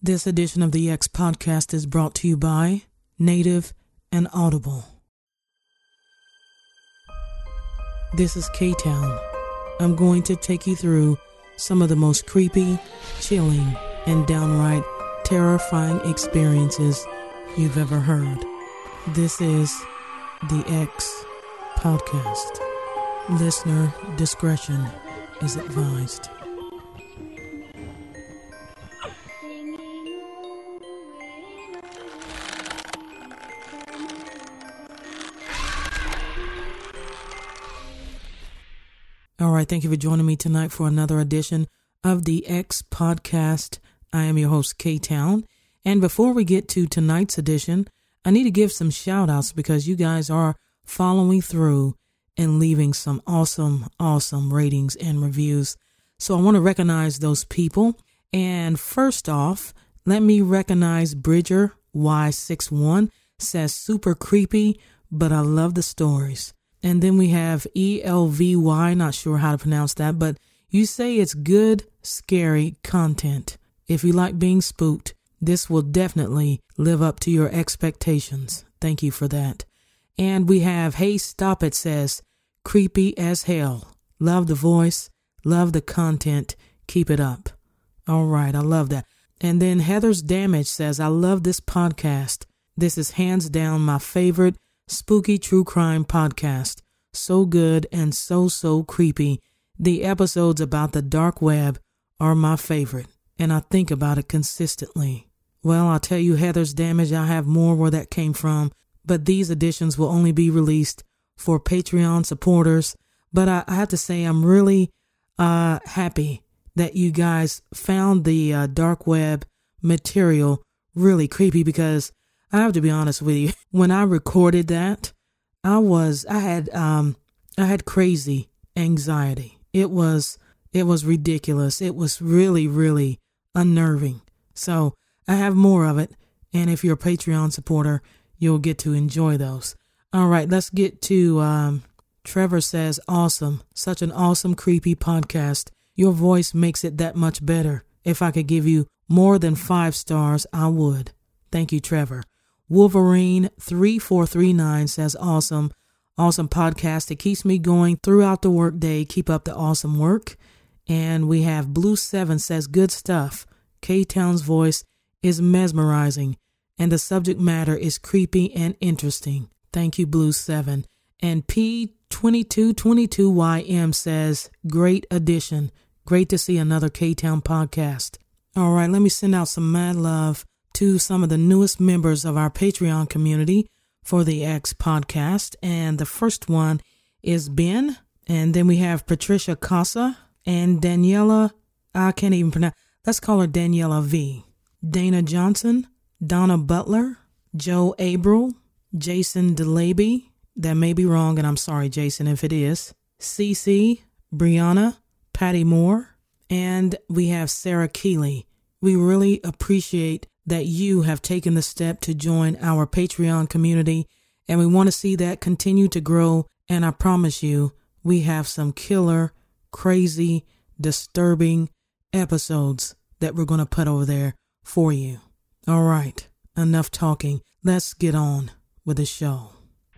This edition of the X Podcast is brought to you by Native and Audible. This is K-Town. I'm going to take you through some of the most creepy, chilling, and downright terrifying experiences you've ever heard. This is the X Podcast. Listener discretion is advised. All right, thank you for joining me tonight for another edition of the X Podcast. I am your host, K-Town. And before we get to tonight's edition, I need to give some shout outs because you guys are following through and leaving some awesome ratings and reviews. So I want to recognize those people. And first off, let me recognize Bridger Y61 says super creepy, but I love the stories. And then we have ELVY, not sure how to pronounce that, but you say it's good, scary content. If you like being spooked, this will definitely live up to your expectations. Thank you for that. And we have Hey Stop It says, creepy as hell. Love the voice, love the content, keep it up. All right, I love that. And then Heather's Damage says, I love this podcast. This is hands down my favorite spooky true crime podcast. So good and so creepy. The episodes about the dark web are my favorite, and I think about it consistently. Well, I'll tell you, Heather's Damage, I have more where that came from, but these editions will only be released for Patreon supporters. But I have to say, I'm really happy that you guys found the dark web material really creepy, because I have to be honest with you. When I recorded that, I had crazy anxiety. It was ridiculous. It was really unnerving. So I have more of it. And if you're a Patreon supporter, you'll get to enjoy those. All right, let's get to, Trevor says, awesome. Such an awesome, creepy podcast. Your voice makes it that much better. If I could give you more than 5 stars, I would. Thank you, Trevor. Wolverine 3439 says, awesome podcast. It keeps me going throughout the workday. Keep up the awesome work. And we have Blue 7 says, good stuff. K-Town's voice is mesmerizing and the subject matter is creepy and interesting. Thank you, Blue 7. And P2222YM says, great addition. Great to see another K-Town podcast. All right, let me send out some mad love to some of the newest members of our Patreon community for the X Podcast. And the first one is Ben. And then we have Patricia Casa and Daniela. I can't even pronounce. Let's call her Daniela V. Dana Johnson, Donna Butler, Joe Abril, Jason DeLaby. That may be wrong, and I'm sorry, Jason, if it is. Cece, Brianna, Patty Moore, and we have Sarah Keeley. We really appreciate that you have taken the step to join our Patreon community, and we want to see that continue to grow. And I promise you, we have some killer, crazy, disturbing episodes that we're going to put over there for you. All right, enough talking. Let's get on with the show.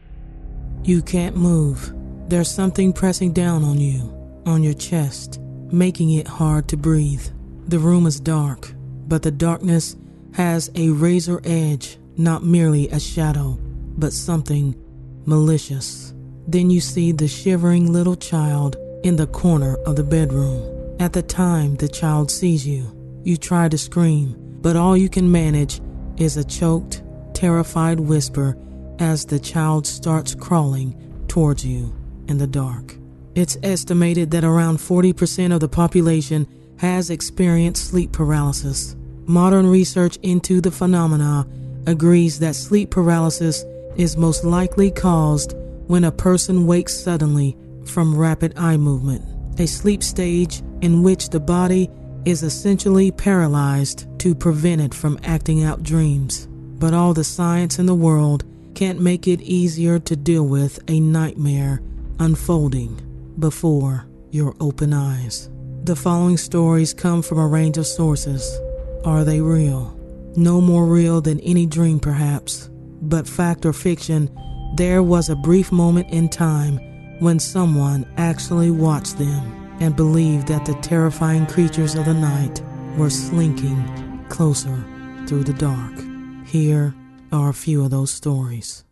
You can't move. There's something pressing down on you, on your chest, making it hard to breathe. The room is dark, but the darkness has a razor edge, not merely a shadow, but something malicious. Then you see the shivering little child in the corner of the bedroom. At the time the child sees you, you try to scream, but all you can manage is a choked, terrified whisper as the child starts crawling towards you in the dark. It's estimated that around 40% of the population has experienced sleep paralysis. Modern research into the phenomena agrees that sleep paralysis is most likely caused when a person wakes suddenly from rapid eye movement, a sleep stage in which the body is essentially paralyzed to prevent it from acting out dreams. But all the science in the world can't make it easier to deal with a nightmare unfolding before your open eyes. The following stories come from a range of sources. Are they real? No more real than any dream, perhaps, but fact or fiction, there was a brief moment in time when someone actually watched them and believed that the terrifying creatures of the night were slinking closer through the dark. Here are a few of those stories.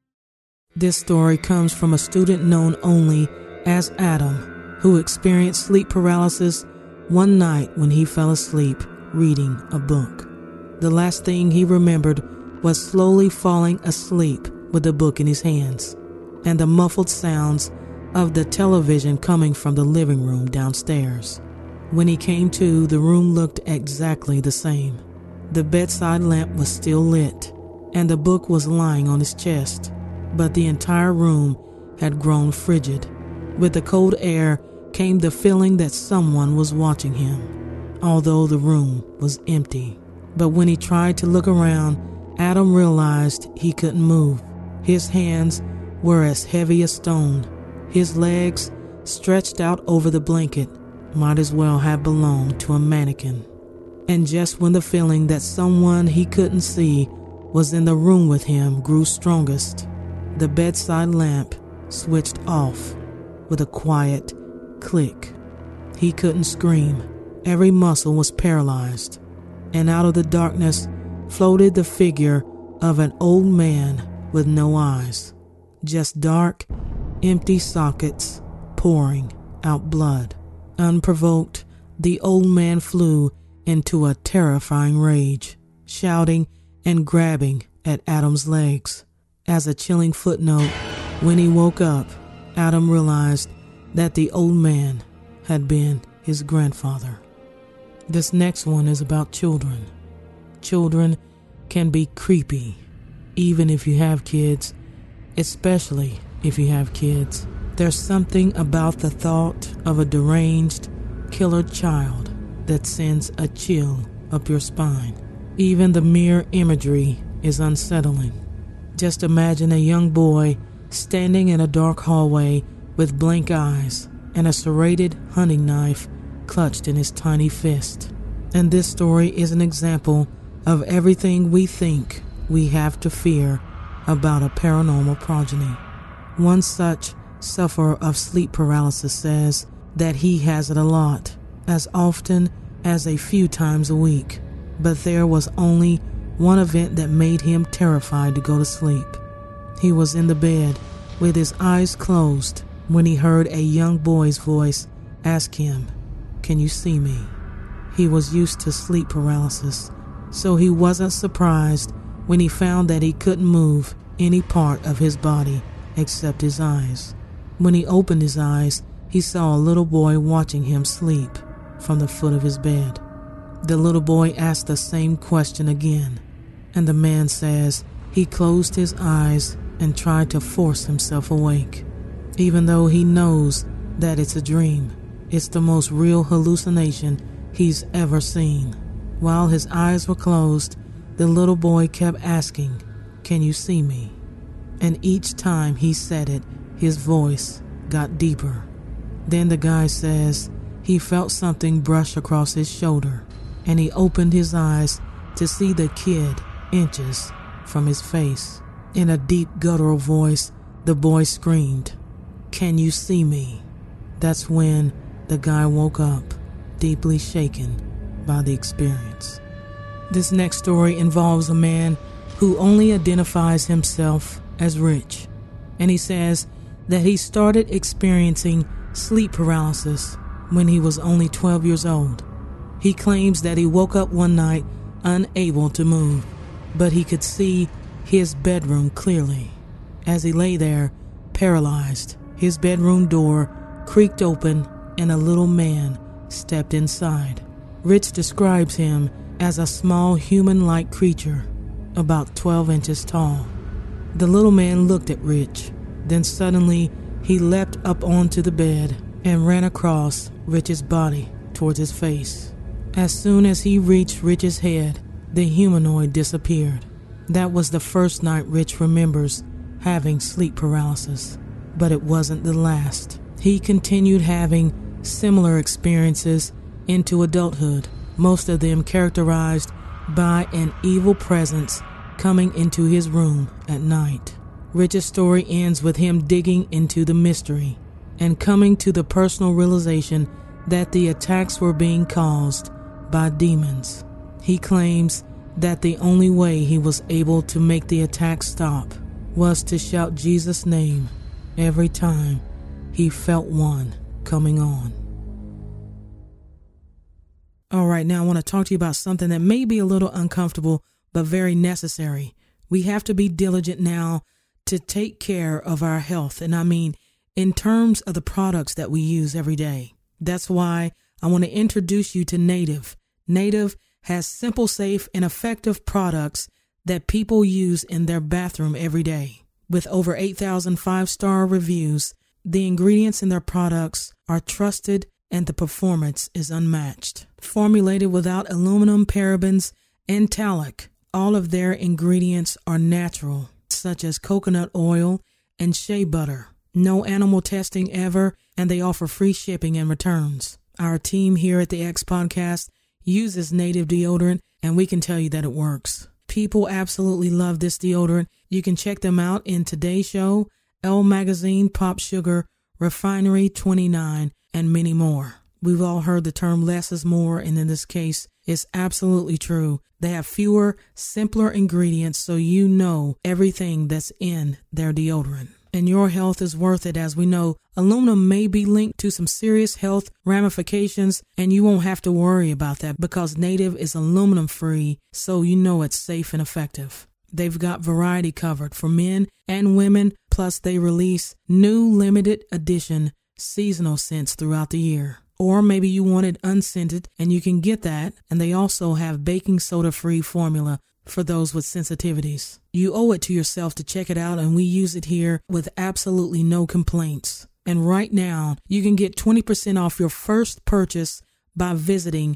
This story comes from a student known only as Adam, who experienced sleep paralysis one night when he fell asleep reading a book. The last thing he remembered was slowly falling asleep with the book in his hands and the muffled sounds of the television coming from the living room downstairs. When he came to, the room looked exactly the same. The bedside lamp was still lit, and the book was lying on his chest, but the entire room had grown frigid. With the cold air came the feeling that someone was watching him, although the room was empty. But when he tried to look around, Adam realized he couldn't move. His hands were as heavy as stone. His legs, stretched out over the blanket, might as well have belonged to a mannequin. And just when the feeling that someone he couldn't see was in the room with him grew strongest, the bedside lamp switched off with a quiet click. He couldn't scream. Every muscle was paralyzed. And out of the darkness floated the figure of an old man with no eyes, just dark, empty sockets pouring out blood. Unprovoked, the old man flew into a terrifying rage, shouting and grabbing at Adam's legs. As a chilling footnote, when he woke up, Adam realized that the old man had been his grandfather. This next one is about children. Children can be creepy, even if you have kids, especially if you have kids. There's something about the thought of a deranged, killer child that sends a chill up your spine. Even the mere imagery is unsettling. Just imagine a young boy standing in a dark hallway with blank eyes and a serrated hunting knife clutched in his tiny fist. And this story is an example of everything we think we have to fear about a paranormal progeny. One such sufferer of sleep paralysis says that he has it a lot, as often as a few times a week. But there was only one event that made him terrified to go to sleep. He was in the bed with his eyes closed when he heard a young boy's voice ask him, "Can you see me?" He was used to sleep paralysis, so he wasn't surprised when he found that he couldn't move any part of his body except his eyes. When he opened his eyes, he saw a little boy watching him sleep from the foot of his bed. The little boy asked the same question again, and the man says he closed his eyes and tried to force himself awake. Even though he knows that it's a dream, it's the most real hallucination he's ever seen. While his eyes were closed, the little boy kept asking, "Can you see me?" And each time he said it, his voice got deeper. Then the guy says he felt something brush across his shoulder, and he opened his eyes to see the kid inches from his face. In a deep guttural voice, the boy screamed, "Can you see me?" That's when the guy woke up, deeply shaken by the experience. This next story involves a man who only identifies himself as rich, and he says that he started experiencing sleep paralysis when he was only 12 years old. He claims that he woke up one night unable to move, but he could see his bedroom clearly. As he lay there, paralyzed, his bedroom door creaked open and a little man stepped inside. Rich describes him as a small human-like creature, about 12 inches tall. The little man looked at Rich, then suddenly he leapt up onto the bed and ran across Rich's body towards his face. As soon as he reached Rich's head, the humanoid disappeared. That was the first night Rich remembers having sleep paralysis, but it wasn't the last. He continued having similar experiences into adulthood, most of them characterized by an evil presence coming into his room at night. Rich's story ends with him digging into the mystery and coming to the personal realization that the attacks were being caused by demons. He claims that the only way he was able to make the attack stop was to shout Jesus' name every time he felt one coming on. All right, now I want to talk to you about something that may be a little uncomfortable, but very necessary. We have to be diligent now to take care of our health. And I mean, in terms of the products that we use every day. That's why I want to introduce you to Native. Native has simple, safe, and effective products that people use in their bathroom every day. With over 8,000 five-star reviews, the ingredients in their products are trusted and the performance is unmatched. Formulated without aluminum, parabens, and talc, all of their ingredients are natural, such as coconut oil and shea butter. No animal testing ever, and they offer free shipping and returns. Our team here at the X Podcast uses Native deodorant, and we can tell you that it works. People absolutely love this deodorant. You can check them out in Today's Show, Elle Magazine, Pop Sugar, Refinery 29, and many more. We've all heard the term less is more, and in this case, it's absolutely true. They have fewer, simpler ingredients, so you know everything that's in their deodorant. And your health is worth it. As we know, aluminum may be linked to some serious health ramifications, and you won't have to worry about that because Native is aluminum free, so you know it's safe and effective. They've got variety covered for men and women, plus they release new limited edition seasonal scents throughout the year. Or maybe you want it unscented, and you can get that, and they also have baking soda free formula for those with sensitivities. You owe it to yourself to check it out, and we use it here with absolutely no complaints. And right now, you can get 20% off your first purchase by visiting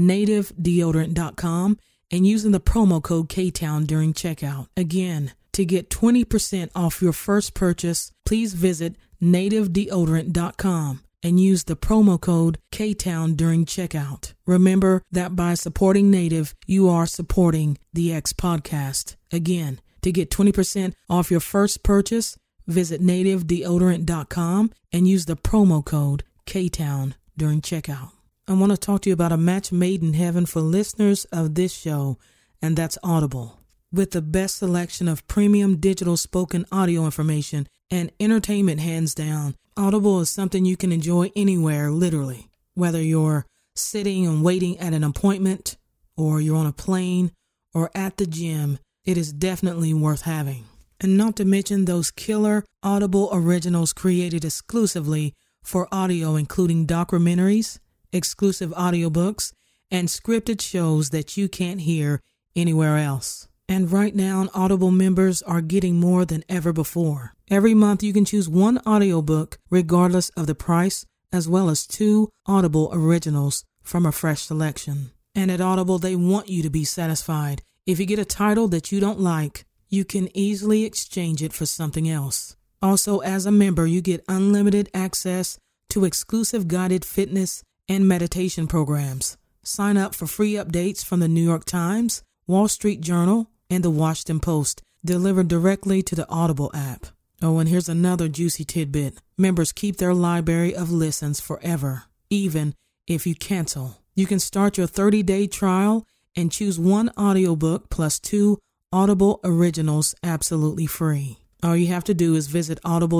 nativedeodorant.com and using the promo code KTOWN during checkout. Again, to get 20% off your first purchase, please visit nativedeodorant.com and use the promo code KTOWN during checkout. Remember that by supporting Native, you are supporting the X Podcast. Again, to get 20% off your first purchase, visit nativedeodorant.com and use the promo code KTOWN during checkout. I want to talk to you about a match made in heaven for listeners of this show, and that's Audible. With the best selection of premium digital spoken audio information and entertainment hands down, Audible is something you can enjoy anywhere, literally. Whether you're sitting and waiting at an appointment, or you're on a plane, or at the gym, it is definitely worth having. And not to mention those killer Audible originals created exclusively for audio, including documentaries, exclusive audiobooks, and scripted shows that you can't hear anywhere else. And right now, Audible members are getting more than ever before. Every month, you can choose one audiobook regardless of the price, as well as 2 Audible originals from a fresh selection. And at Audible, they want you to be satisfied. If you get a title that you don't like, you can easily exchange it for something else. Also, as a member, you get unlimited access to exclusive guided fitness and meditation programs. Sign up for free updates from the New York Times, Wall Street Journal, and the Washington Post, delivered directly to the Audible app. Oh, and here's another juicy tidbit. Members keep their library of listens forever, even if you cancel. You can start your 30-day trial and choose one audiobook plus 2 Audible originals absolutely free. All you have to do is visit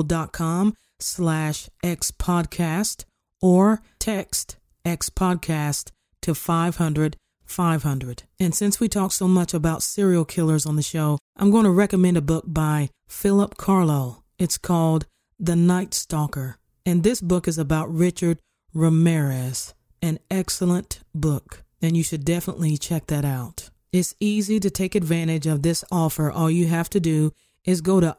audible.com/xpodcast or text XPodcast to 500 And since we talk so much about serial killers on the show, I'm going to recommend a book by Philip Carlo. It's called The Night Stalker. And this book is about Richard Ramirez, an excellent book. And you should definitely check that out. It's easy to take advantage of this offer. All you have to do is go to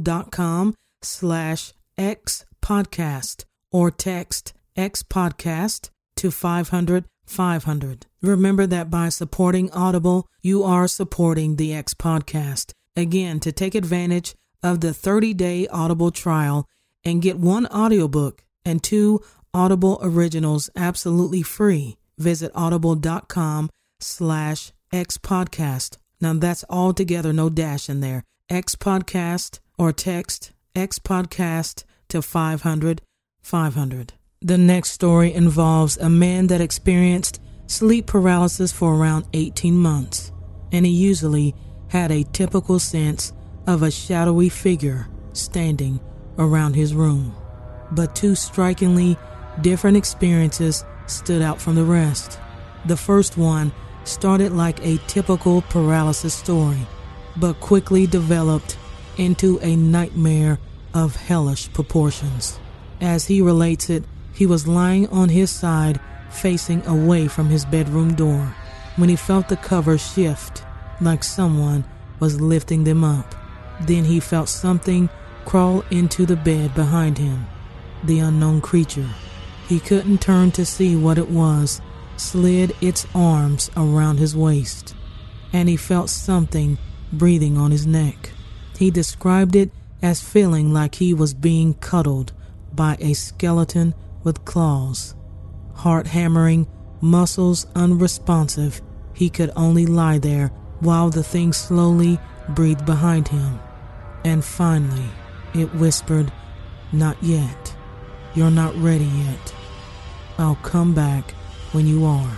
audible.com/xpodcast or text XPodcast to 500. Remember that by supporting Audible, you are supporting the X Podcast. Again, to take advantage of the 30-day Audible trial and get 1 audiobook and 2 Audible originals absolutely free, visit audible.com/xpodcast. X Podcast. Now that's all together, no dash in there. X Podcast, or text X Podcast to 500 500. The next story involves a man that experienced sleep paralysis for around 18 months, and he usually had a typical sense of a shadowy figure standing around his room. But two strikingly different experiences stood out from the rest. The first one started like a typical paralysis story, but quickly developed into a nightmare of hellish proportions. As he relates it, he was lying on his side facing away from his bedroom door when he felt the cover shift like someone was lifting them up. Then he felt something crawl into the bed behind him. The unknown creature, he couldn't turn to see what it was, slid its arms around his waist, and he felt something breathing on his neck. He described it as feeling like he was being cuddled by a skeleton with claws. Heart hammering, muscles unresponsive, he could only lie there while the thing slowly breathed behind him. And finally, it whispered, "Not yet. You're not ready yet. I'll come back when you are,"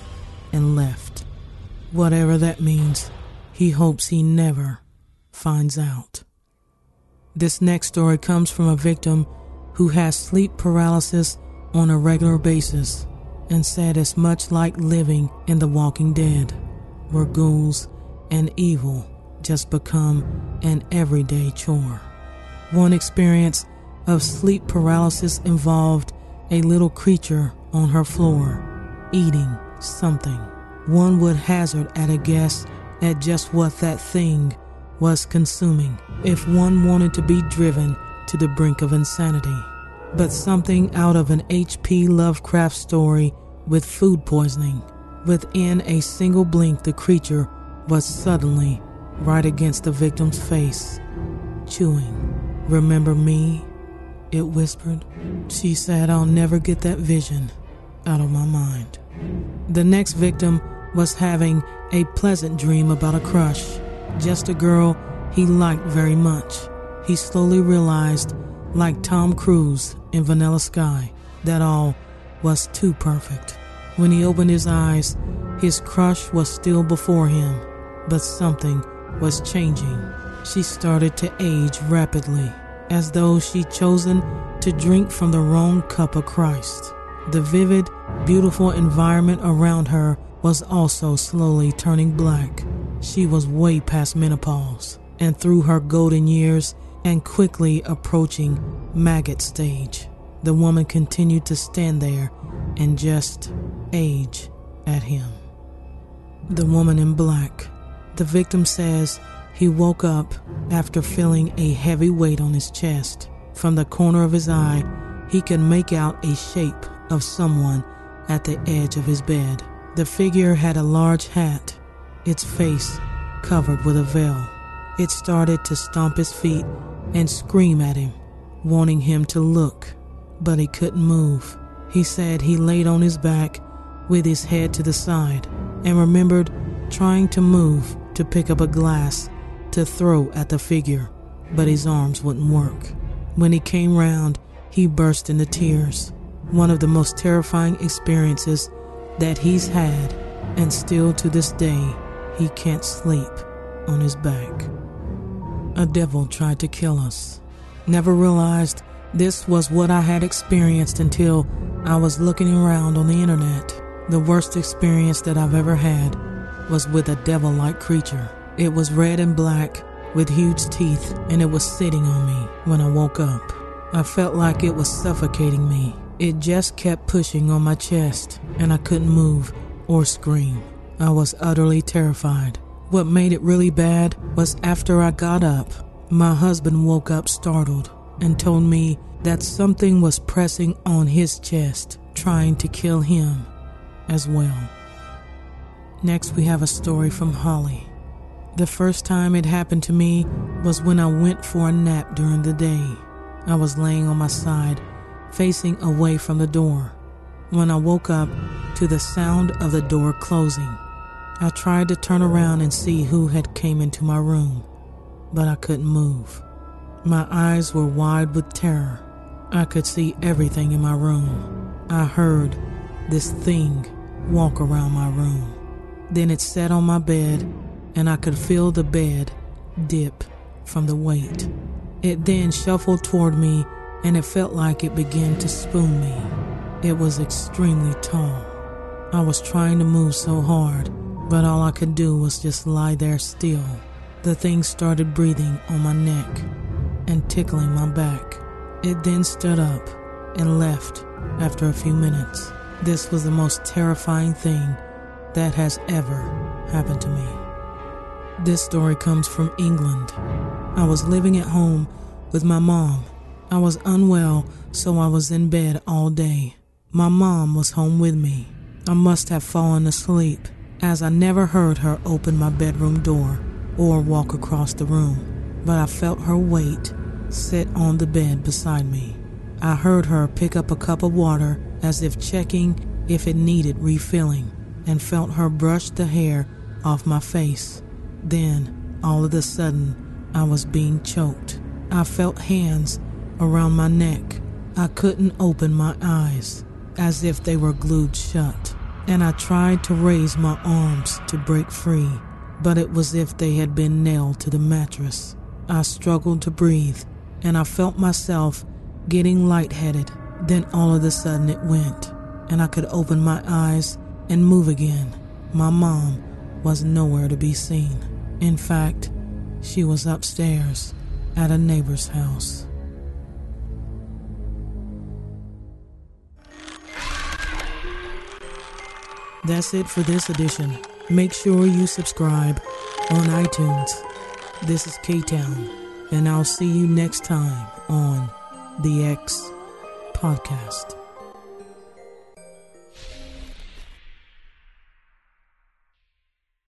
and left. Whatever that means, he hopes he never finds out. This next story comes from a victim who has sleep paralysis on a regular basis and said it's much like living in The Walking Dead, where ghouls and evil just become an everyday chore. One experience of sleep paralysis involved a little creature on her floor eating something. One would hazard at a guess at just what that thing was consuming if one wanted to be driven to the brink of insanity. But something out of an H.P. Lovecraft story with food poisoning. Within a single blink, the creature was suddenly right against the victim's face, chewing. "Remember me?" it whispered. She said, "I'll never get that vision out of my mind." The next victim was having a pleasant dream about a crush, just a girl he liked very much. He slowly realized, like Tom Cruise in Vanilla Sky, that all was too perfect. When he opened his eyes, his crush was still before him, but something was changing. She started to age rapidly, as though she'd chosen to drink from the wrong cup of Christ. The vivid, beautiful environment around her was also slowly turning black. She was way past menopause and through her golden years and quickly approaching maggot stage. The woman continued to stand there and just age at him. The woman in black. The victim says he woke up after feeling a heavy weight on his chest. From the corner of his eye, he could make out a shape of someone at the edge of his bed. The figure had a large hat, its face covered with a veil. It started to stomp his feet and scream at him, wanting him to look, but he couldn't move. He said he laid on his back with his head to the side and remembered trying to move to pick up a glass to throw at the figure, but his arms wouldn't work. When he came round, he burst into tears. One of the most terrifying experiences that he's had, and still to this day, he can't sleep on his back. A devil tried to kill us. Never realized this was what I had experienced until I was looking around on the internet. The worst experience that I've ever had was with a devil-like creature. It was red and black with huge teeth, and it was sitting on me when I woke up. I felt like it was suffocating me. It just kept pushing on my chest, and I couldn't move or scream. I was utterly terrified. What made it really bad was after I got up, my husband woke up startled and told me that something was pressing on his chest, trying to kill him as well. Next, we have a story from Holly. The first time it happened to me was when I went for a nap during the day. I was laying on my side, facing away from the door, when I woke up to the sound of the door closing. I tried to turn around and see who had came into my room, but I couldn't move. My eyes were wide with terror. I could see everything in my room. I heard this thing walk around my room. Then it sat on my bed, and I could feel the bed dip from the weight. It then shuffled toward me, and it felt like it began to spoon me. It was extremely tall. I was trying to move so hard, but all I could do was just lie there still. The thing started breathing on my neck and tickling my back. It then stood up and left after a few minutes. This was the most terrifying thing that has ever happened to me. This story comes from England. I was living at home with my mom. I was unwell, so I was in bed all day. My mom was home with me. I must have fallen asleep, as I never heard her open my bedroom door or walk across the room, but I felt her weight sit on the bed beside me. I heard her pick up a cup of water as if checking if it needed refilling, and felt her brush the hair off my face. Then, all of a sudden, I was being choked. I felt hands around my neck. I couldn't open my eyes, as if they were glued shut, and I tried to raise my arms to break free, but it was as if they had been nailed to the mattress. I struggled to breathe, and I felt myself getting lightheaded. Then all of a sudden it went, and I could open my eyes and move again. My mom was nowhere to be seen. In fact, she was upstairs at a neighbor's house. That's it for this edition. Make sure you subscribe on iTunes. This is K-Town, and I'll see you next time on the X Podcast.